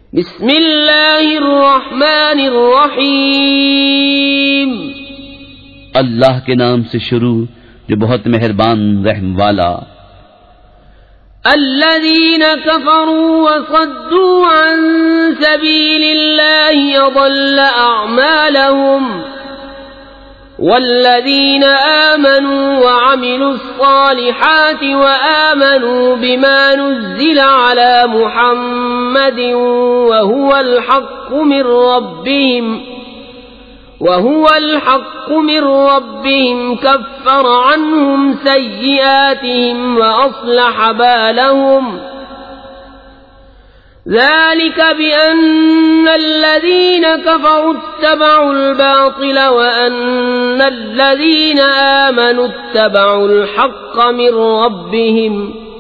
بسم اللہ الرحمن الرحیم، اللہ کے نام سے شروع جو بہت مہربان رحم والا۔ الذین کفروا وصدوا عن سبیل اللہ اضل اعمالهم والذین آمنوا وعملوا الصالحات وآمنوا بما نزل على محمد وهو الحق من ربهم كفر عنهم سيئاتهم وأصلح بالهم ذلك بأن الذين كفروا اتبعوا الباطل وأن الذين آمنوا اتبعوا الحق من ربهم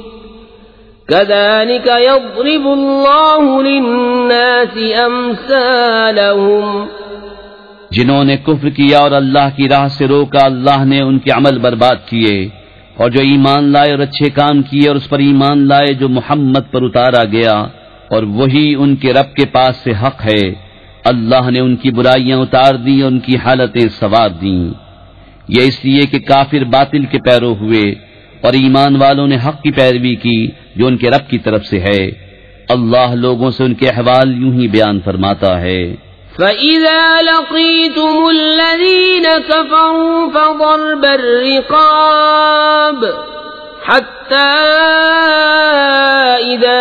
كذلك يضرب الله للناس أمثالهم۔ جنہوں نے کفر کیا اور اللہ کی راہ سے روکا، اللہ نے ان کے عمل برباد کیے، اور جو ایمان لائے اور اچھے کام کیے اور اس پر ایمان لائے جو محمد پر اتارا گیا، اور وہی ان کے رب کے پاس سے حق ہے، اللہ نے ان کی برائیاں اتار دیں اور ان کی حالتیں سنوار دیں۔ یہ اس لیے کہ کافر باطل کے پیرو ہوئے اور ایمان والوں نے حق کی پیروی کی جو ان کے رب کی طرف سے ہے۔ اللہ لوگوں سے ان کے احوال یوں ہی بیان فرماتا ہے۔ فَإِذَا لَقِيتُمُ الَّذِينَ كَفَرُوا فَضَرْبَ الرِّقَابِ حَتَّى إِذَا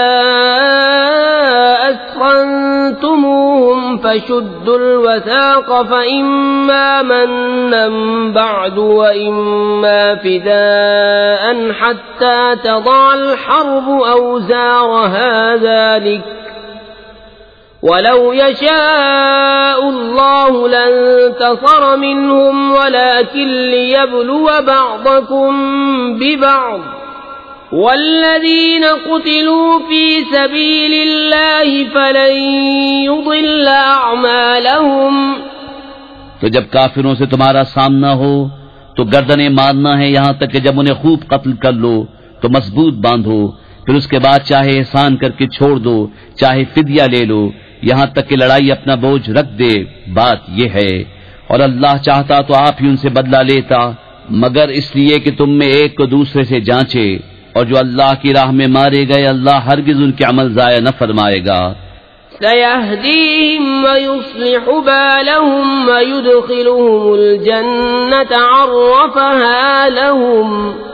أَثْخَنْتُمُوهُمْ فَشُدُّوا الْوَثَاقَ فَإِمَّا مَنًّا بَعْدُ وَإِمَّا فِدَاءً حَتَّى تَضَعَ الْحَرْبُ أَوْزَارَهَا ذَلِكَ وَلَوْ يَشَاءُ اللَّهُ لَانتَصَرَ مِنْهُمْ وَلَكِنْ لِيَبْلُوَ بَعْضَكُمْ بِبَعْضٍ وَالَّذِينَ قُتِلُوا فِي سَبِيلِ اللَّهِ فَلَنْ يُضِلَّ أَعْمَالَهُمْ۔ تو جب کافروں سے تمہارا سامنا ہو تو گردنیں مارنا ہے یہاں تک کہ جب انہیں خوب قتل کر لو تو مضبوط باندھو، پھر اس کے بعد چاہے احسان کر کے چھوڑ دو، چاہے فدیہ لے لو، یہاں تک کہ لڑائی اپنا بوجھ رکھ دے۔ بات یہ ہے، اور اللہ چاہتا تو آپ ہی ان سے بدلہ لیتا، مگر اس لیے کہ تم میں ایک کو دوسرے سے جانچے، اور جو اللہ کی راہ میں مارے گئے اللہ ہرگز ان کے عمل ضائع نہ فرمائے گا۔ سَيَهْدِيهِمْ وَيُصْلِحُ بَالَهُمْ وَيُدْخِلُهُمُ الْجَنَّةَ عَرَّفَهَا لَهُمْ۔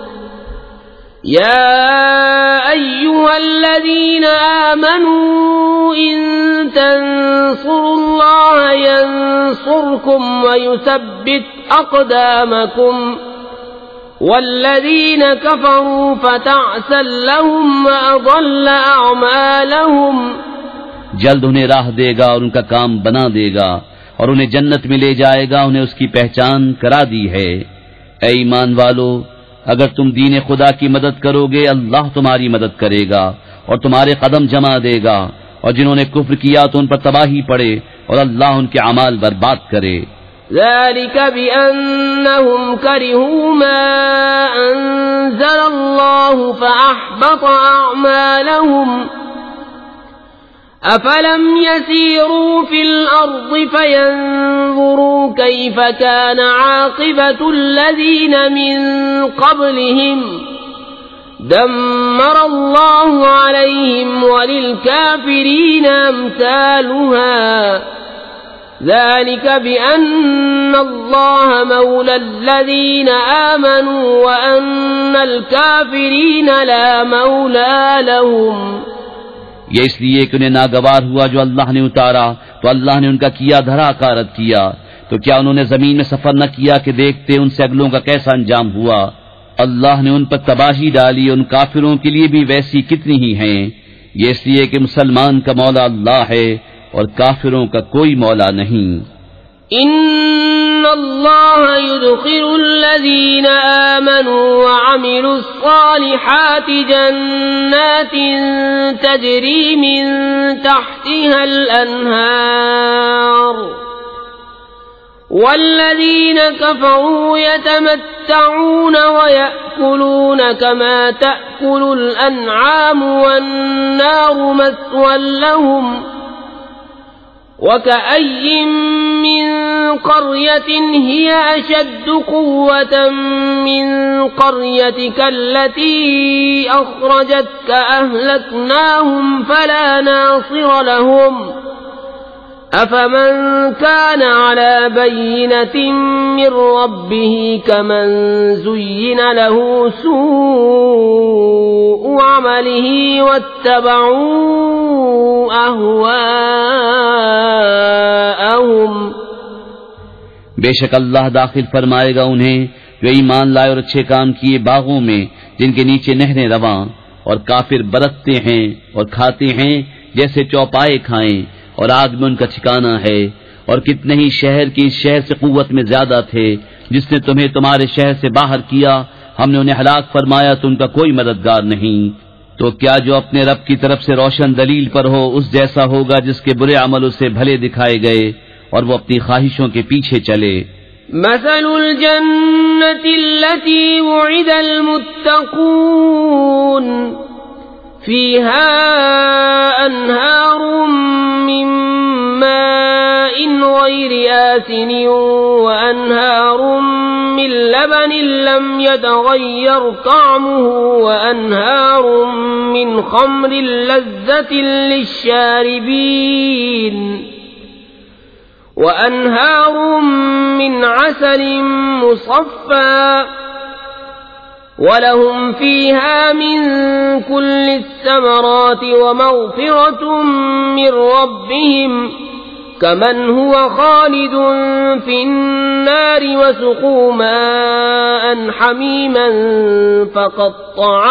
يَا أَيُّهَا الَّذِينَ آمَنُوا إِن تَنصُرُوا اللَّهَ يَنصُرْكُمْ وَيُثَبِّتْ أَقْدَامَكُمْ وَالَّذِينَ كَفَرُوا فَتَعْسًا لَّهُمْ وَأَضَلَّ أَعْمَالَهُمْ۔ جلد انہیں راہ دے گا اور ان کا کام بنا دے گا اور انہیں جنت میں لے جائے گا، انہیں اس کی پہچان کرا دی ہے۔ اے ایمان والو، اگر تم دین خدا کی مدد کرو گے اللہ تمہاری مدد کرے گا اور تمہارے قدم جما دے گا، اور جنہوں نے کفر کیا تو ان پر تباہی پڑے اور اللہ ان کے اعمال برباد کرے۔ ذَلِكَ بِأَنَّهُمْ كَرِهُوا مَا أَنزَلَ اللَّهُ فَأَحْبَطَ أَعْمَالَهُمْ۔ أَفَلَمْ يَسِيرُوا فِي الْأَرْضِ فَيَنظُرُوا كَيْفَ كَانَ عَاقِبَةُ الَّذِينَ مِنْ قَبْلِهِمْ دَمَّرَ اللَّهُ عَلَيْهِمْ وَلِلْكَافِرِينَ أَمْثَالُهَا ذَلِكَ بِأَنَّ اللَّهَ مَوْلَى الَّذِينَ آمَنُوا وَأَنَّ الْكَافِرِينَ لَا مَوْلَى لَهُمْ۔ یہ اس لیے کہ انہیں ناگوار ہوا جو اللہ نے اتارا تو اللہ نے ان کا کیا دھرا کارت کیا، تو کیا انہوں نے زمین میں سفر نہ کیا کہ دیکھتے ان سے اگلوں کا کیسا انجام ہوا۔ اللہ نے ان پر تباہی ڈالی، ان کافروں کے لیے بھی ویسی کتنی ہی ہیں۔ یہ اس لیے کہ مسلمان کا مولا اللہ ہے اور کافروں کا کوئی مولا نہیں۔ ان اللہ يدخل الذین آمنوا وعملوا الصالحات جنات تجری من تحتها الانہار والذین کفروا یتمتعون ویأکلون کما تأکل الانعام والنار مثوى لهم وكأي من قرية هي أشد قوة من قريتك التي أخرجتك أهلكناهم فلا ناصر لهم أفمن كان على بينة من ربه كمن زين له سوء عمله واتبعوا أهواءهم بے شک اللہ داخل فرمائے گا انہیں جو ایمان لائے اور اچھے کام کیے باغوں میں جن کے نیچے نہریں رواں، اور کافر برتتے ہیں اور کھاتے ہیں جیسے چوپائے کھائیں، اور آگ میں ان کا ٹھکانہ ہے۔ اور کتنے ہی شہر کی اس شہر سے قوت میں زیادہ تھے جس نے تمہیں تمہارے شہر سے باہر کیا، ہم نے انہیں ہلاک فرمایا تو ان کا کوئی مددگار نہیں۔ تو کیا جو اپنے رب کی طرف سے روشن دلیل پر ہو اس جیسا ہوگا جس کے برے عمل اسے بھلے دکھائے گئے اور وہ اپنی خواہشوں کے پیچھے چلے؟ مثل الجنة التي وعد المتقون فيها أنهار من ماء غير آسن وأنهار من لبن لم يتغير طعمه وأنهار من خمر لذة للشاربين وأنهار من عسل مصفى ولهم فيها من كل الثمرات ومغفرة من ربهم كمن هو خالد في النار وسقوا ماء حميما فقطع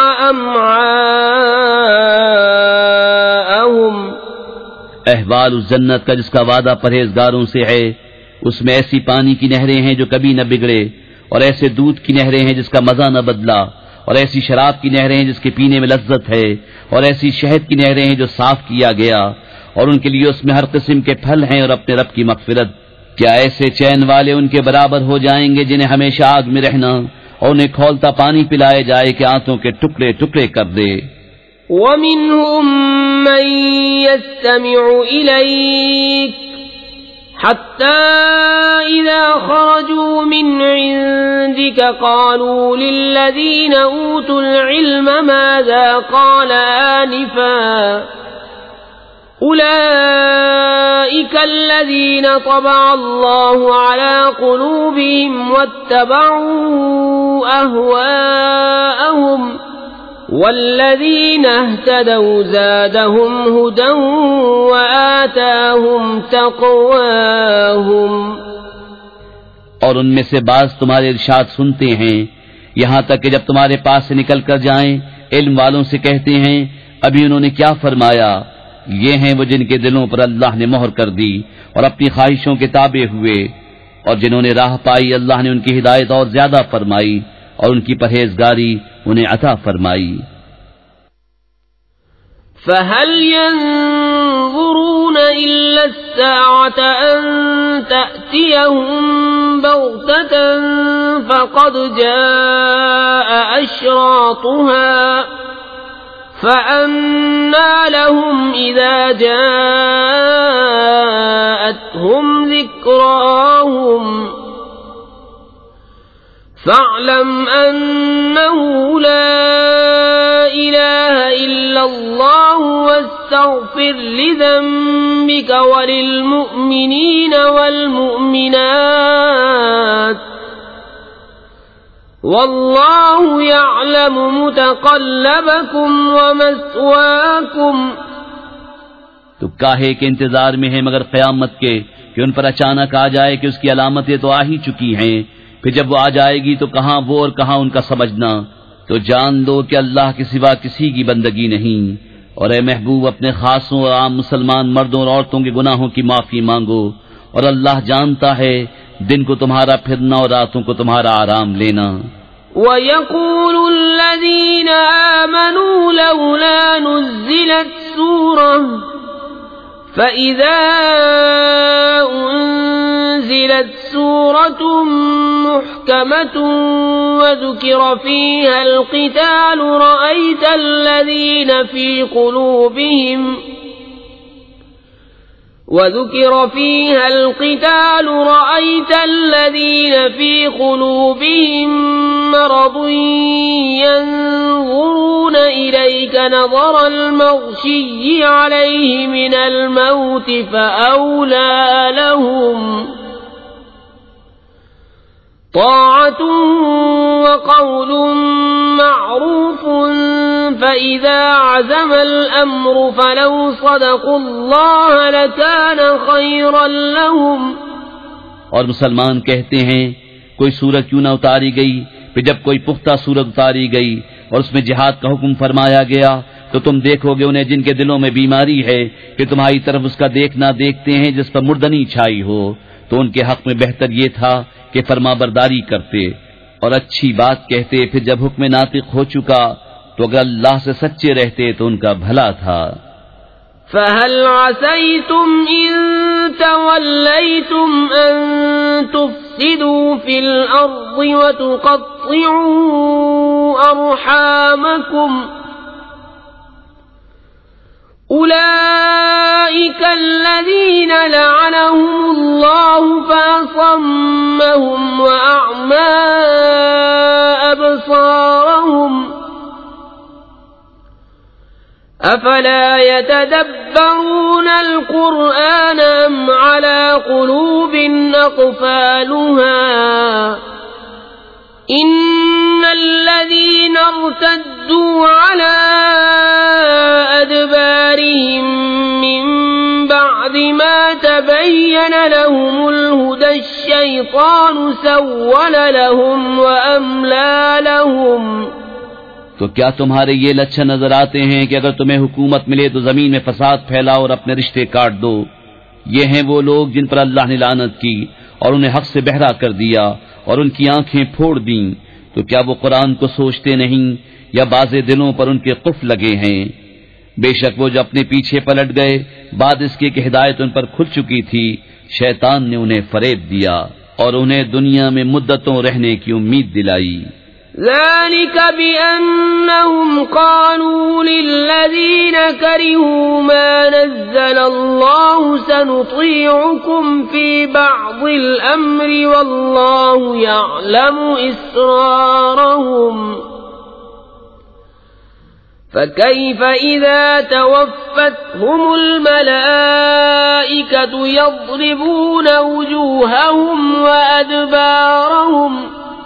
أمعاءهم۔ احوال اس جنت کا جس کا وعدہ پرہیزگاروں سے ہے، اس میں ایسی پانی کی نہریں ہیں جو کبھی نہ بگڑے، اور ایسے دودھ کی نہریں ہیں جس کا مزہ نہ بدلا، اور ایسی شراب کی نہریں ہیں جس کے پینے میں لذت ہے، اور ایسی شہد کی نہریں ہیں جو صاف کیا گیا، اور ان کے لیے اس میں ہر قسم کے پھل ہیں اور اپنے رب کی مغفرت۔ کیا ایسے چین والے ان کے برابر ہو جائیں گے جنہیں ہمیشہ آگ میں رہنا اور انہیں کھولتا پانی پلائے جائے کہ آنتوں کے ٹکڑے ٹکڑے کر دے؟ وَمِنْهُمْ مَنْ يَسْتَمِعُ إِلَيْكَ حَتَّى إِذَا خَرَجُوا مِنْ عِنْدِكَ قَالُوا لِلَّذِينَ أُوتُوا الْعِلْمَ مَاذَا قَالَ آنِفًا أُولَئِكَ الَّذِينَ طَبَعَ اللَّهُ عَلَى قُلُوبِهِمْ وَاتَّبَعُوا أَهْوَاءَهُمْ والذین اہتدوا زادهم هدى وآتاهم تقواهم۔ اور ان میں سے بعض تمہارے ارشاد سنتے ہیں یہاں تک کہ جب تمہارے پاس سے نکل کر جائیں علم والوں سے کہتے ہیں ابھی انہوں نے کیا فرمایا؟ یہ ہیں وہ جن کے دلوں پر اللہ نے مہر کر دی اور اپنی خواہشوں کے تابع ہوئے، اور جنہوں نے راہ پائی اللہ نے ان کی ہدایت اور زیادہ فرمائی اور ان کی پرہیزگاری انہیں عطا فرمائی۔ فَهَلْ يَنظُرُونَ إِلَّا السَّاعَةَ أَن تَأْتِيَهُم بَغْتَةً فَقَدْ جَاءَ أَشْرَاطُهَا فَأَنَّى لَهُمْ إِذَا جَاءَتْهُمْ ذِكْرَاهُمْ فَاعْلَمْ أَنَّهُ لَا إِلَهَ إِلَّا اللَّهُ وَاسْتَغْفِرْ لِذَنبِكَ وَلِلْمُؤْمِنِينَ وَالْمُؤْمِنَاتِ وَاللَّهُ يَعْلَمُ مُتَقَلَّبَكُمْ وَمَثْوَاكُمْ۔ تو کاہے کے انتظار میں ہیں مگر قیامت کے کہ ان پر اچانک آ جائے کہ اس کی علامتیں تو آ ہی چکی ہیں، پھر جب وہ آ جائے گی تو کہاں وہ اور کہاں ان کا سمجھنا۔ تو جان لو کہ اللہ کے سوا کسی کی بندگی نہیں، اور اے محبوب اپنے خاصوں اور عام مسلمان مردوں اور عورتوں کے گناہوں کی معافی مانگو، اور اللہ جانتا ہے دن کو تمہارا پھرنا اور راتوں کو تمہارا آرام لینا۔ وَيَقُولُ الَّذِينَ آمَنُوا لَوْلَا نُزِّلَتْ سُورَةٌ فَإِذَا أُنزِلَتْ سُورَةٌ مُحْكَمَةٌ وَذُكِرَ فِيهَا الْقِتَالُ رَأَيْتَ الَّذِينَ فِي وذكر فيها القتال رأيت الذين في قلوبهم مرض ينظرون إليك نظر المغشي عليه من الموت فأولى لهم طاعة وقول معروف فإذا عزم الأمر فلو صدقوا الله لكان خيرا لهم. اور مسلمان کہتے ہیں کوئی سورت کیوں نہ اتاری گئی، پھر جب کوئی پختہ سورت اتاری گئی اور اس میں جہاد کا حکم فرمایا گیا تو تم دیکھو گے انہیں جن کے دلوں میں بیماری ہے کہ تمہاری طرف اس کا دیکھنا دیکھتے ہیں جس پر مردنی چھائی ہو، تو ان کے حق میں بہتر یہ تھا کہ فرما برداری کرتے اور اچھی بات کہتے. پھر جب حکم ناطق ہو چکا تو اگر اللہ سے سچے رہتے تو ان کا بھلا تھا. فَهَلْ عَسَيْتُمْ إِن تَوَلَّيْتُمْ أَن تُفْسِدُوا فِي الْأَرْضِ وَتُقَطِّعُوا أَرْحَامَكُمْ أُولَئِكَ الَّذِينَ لَعَنَهُمُ اللَّهُ فَأَصَمَّهُمْ وَأَعْمَى أَبْصَارَهُمْ أَفَلَا يَتَدَبَّرُونَ الْقُرْآنَ أَمْ عَلَى قُلُوبٍ أَقْفَالُهَا إِنَّ الَّذِينَ ارْتَدُّوا عَلَى أَدْبَارِهِمْ مِنْ بَعْدِ مَا تَبَيَّنَ لَهُمُ الْهُدَى الشَّيْطَانُ سَوَّلَ لَهُمْ وَأَمْلَى لَهُمْ. تو کیا تمہارے یہ لچھن نظر آتے ہیں کہ اگر تمہیں حکومت ملے تو زمین میں فساد پھیلاؤ اور اپنے رشتے کاٹ دو؟ یہ ہیں وہ لوگ جن پر اللہ نے لعنت کی اور انہیں حق سے بہرا کر دیا اور ان کی آنکھیں پھوڑ دیں. تو کیا وہ قرآن کو سوچتے نہیں یا باز دلوں پر ان کے قفل لگے ہیں؟ بے شک وہ جو اپنے پیچھے پلٹ گئے بعد اس کے کہ ہدایت ان پر کھل چکی تھی، شیطان نے انہیں فریب دیا اور انہیں دنیا میں مدتوں رہنے کی امید دلائی. ذلك بأنهم قالوا للذين كرهوا ما نزل الله سنطيعكم في بعض الأمر والله يعلم إسرارهم فكيف إذا توفتهم الملائكة يضربون وجوههم وأدبارهم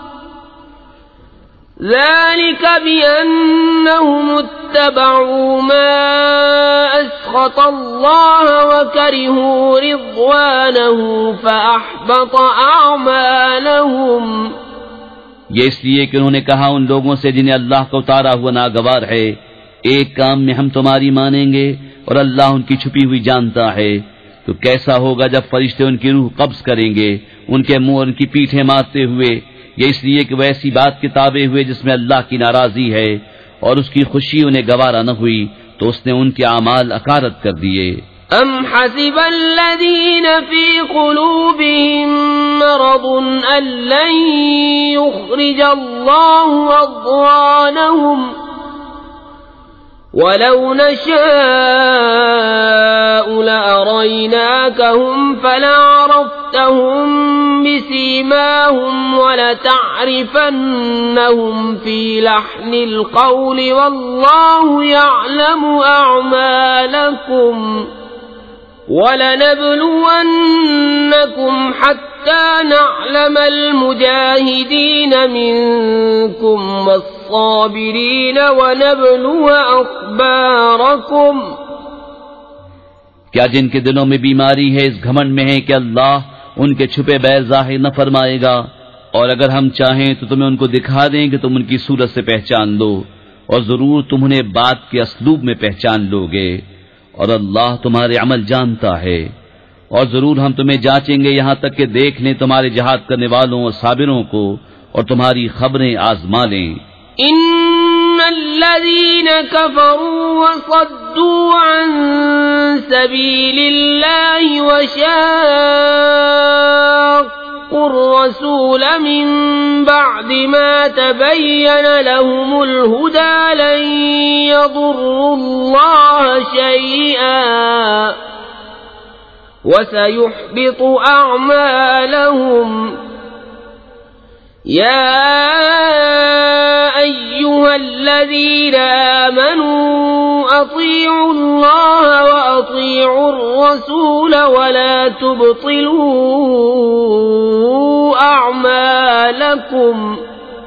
ذلك بأنهم اتبعوا ما أسخط الله وكرهوا رضوانه فأحبط أعمالهم. یہ اس لیے کہ انہوں نے کہا ان لوگوں سے جنہیں اللہ کا اتارا ہوا ناگوار ہے، ایک کام میں ہم تمہاری مانیں گے اور اللہ ان کی چھپی ہوئی جانتا ہے. تو کیسا ہوگا جب فرشتے ان کی روح قبض کریں گے ان کے منہ اور ان کی پیٹھیں مارتے ہوئے، یہ اس لیے کہ وہ ایسی بات کے تابع ہوئے جس میں اللہ کی ناراضی ہے اور اس کی خوشی انہیں گوارا نہ ہوئی تو اس نے ان کے اعمال اکارت کر دیے. ام حسب الذين في قلوبهم مرض ان لن يخرج الله اضغانهم ولو نشاء لأريناكهم فلعرفتهم بسيماهم ولتعرفنهم في لحن القول والله يعلم أعمالكم وَلَنَبْلُوَنَّكُمْ حَتَّى نَعْلَمَ الْمُجَاهِدِينَ مِنكُمْ وَالصَّابِرِينَ وَنَبْلُوَ أَخْبَارَكُمْ. کیا جن کے دلوں میں بیماری ہے اس گھمنڈ میں ہے کہ اللہ ان کے چھپے بیر ظاہر نہ فرمائے گا، اور اگر ہم چاہیں تو تمہیں ان کو دکھا دیں کہ تم ان کی صورت سے پہچان لو، اور ضرور تم انہیں بات کے اسلوب میں پہچان لو گے، اور اللہ تمہارے عمل جانتا ہے. اور ضرور ہم تمہیں جانچیں گے یہاں تک کہ دیکھ لیں تمہارے جہاد کرنے والوں اور صابروں کو اور تمہاری خبریں آزما لیں. ان الذين كفروا وصدوا عن سبيل الله وشاقوا الرسول من بعد ما تبين لهم الهدى لن يضروا الله شيئا وسيحبط أعمالهم يا أيها الذين آمنوا أطيعوا الله وأطيعوا الرسول ولا تبطلوا أعمالكم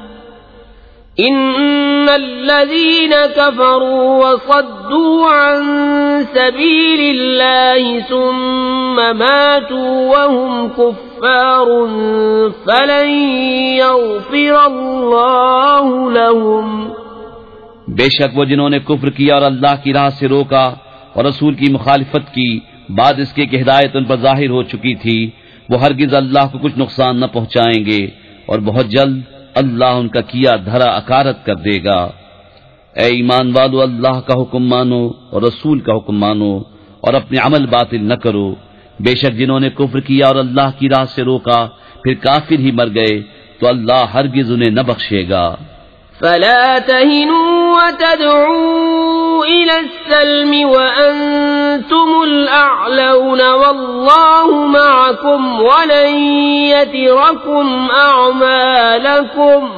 إن الذين كفروا وصدوا عن سبيل الله ثم ماتوا وهم كفار فلن يغفر الله لهم بے شک وہ جنہوں نے کفر کیا اور اللہ کی راہ سے روکا اور رسول کی مخالفت کی بعد اس کے کہ ہدایت ان پر ظاہر ہو چکی تھی، وہ ہرگز اللہ کو کچھ نقصان نہ پہنچائیں گے اور بہت جلد اللہ ان کا کیا دھرا اکارت کر دے گا۔ اے ایمان والو، اللہ کا حکم مانو اور رسول کا حکم مانو اور اپنے عمل باطل نہ کرو۔ بے شک جنہوں نے کفر کیا اور اللہ کی راہ سے روکا پھر کافر ہی مر گئے تو اللہ ہرگز انہیں نہ بخشے گا۔ فلا تهنوا وتدعوا إلى السلم وأنتم الأعلون والله معكم ولن يتركم أعمالكم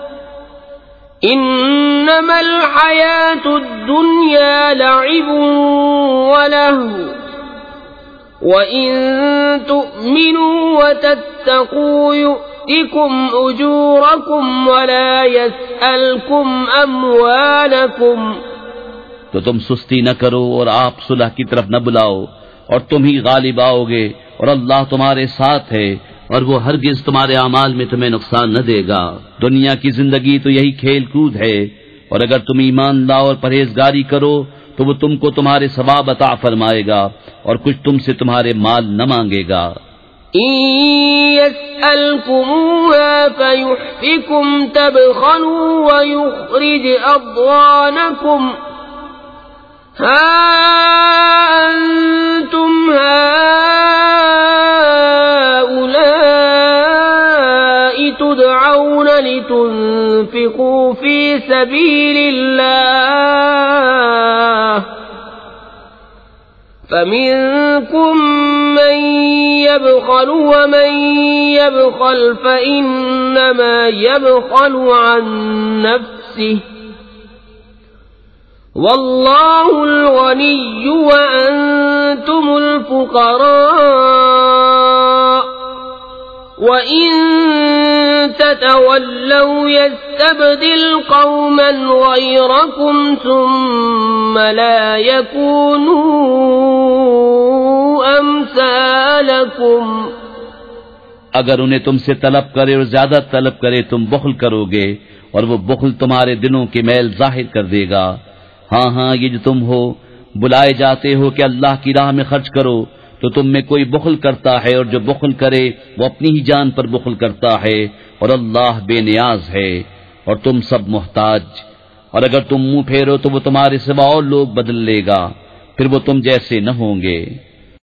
إنما الحياة الدنيا لعب ولهو وإن تؤمنوا وتتقوا يؤتكم أجوركم ولا يسألكم أموالكم۔ تو تم سستی نہ کرو اور آپ صلح کی طرف نہ بلاؤ اور تم ہی غالب آؤ گے اور اللہ تمہارے ساتھ ہے اور وہ ہرگز تمہارے اعمال میں تمہیں نقصان نہ دے گا۔ دنیا کی زندگی تو یہی کھیل کود ہے، اور اگر تم ایمان لاؤ اور پرہیزگاری کرو تو وہ تم کو تمہارے ثواب عطا فرمائے گا اور کچھ تم سے تمہارے مال نہ مانگے گا۔ إن يسألكموها فيحفكم تبخلوا ويخرج أضغانكم ها أنتم هؤلاء تدعون لتنفقوا في سبيل الله فمنكم من يبخل ومن يبخل فإنما يبخل عن نفسه والله الغني وأنتم الفقراء وإن تتولوا يستبدل قوما غيركم ثم لا يكونوا أمثالكم۔ اگر انہیں تم سے طلب کرے اور زیادہ طلب کرے تم بخل کرو گے اور وہ بخل تمہارے دلوں کے میل ظاہر کر دے گا۔ ہاں ہاں، یہ جو تم ہو بلائے جاتے ہو کہ اللہ کی راہ میں خرچ کرو تو تم میں کوئی بخل کرتا ہے، اور جو بخل کرے وہ اپنی ہی جان پر بخل کرتا ہے اور اللہ بے نیاز ہے اور تم سب محتاج۔ اور اگر تم منہ پھیرو تو وہ تمہارے سوا اور لوگ بدل لے گا، پھر وہ تم جیسے نہ ہوں گے۔